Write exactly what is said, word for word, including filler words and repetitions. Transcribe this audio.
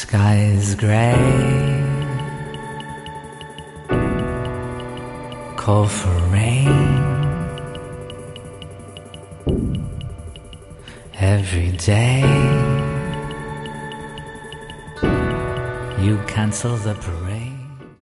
sky is gray, call for rain every day. You cancel the parade.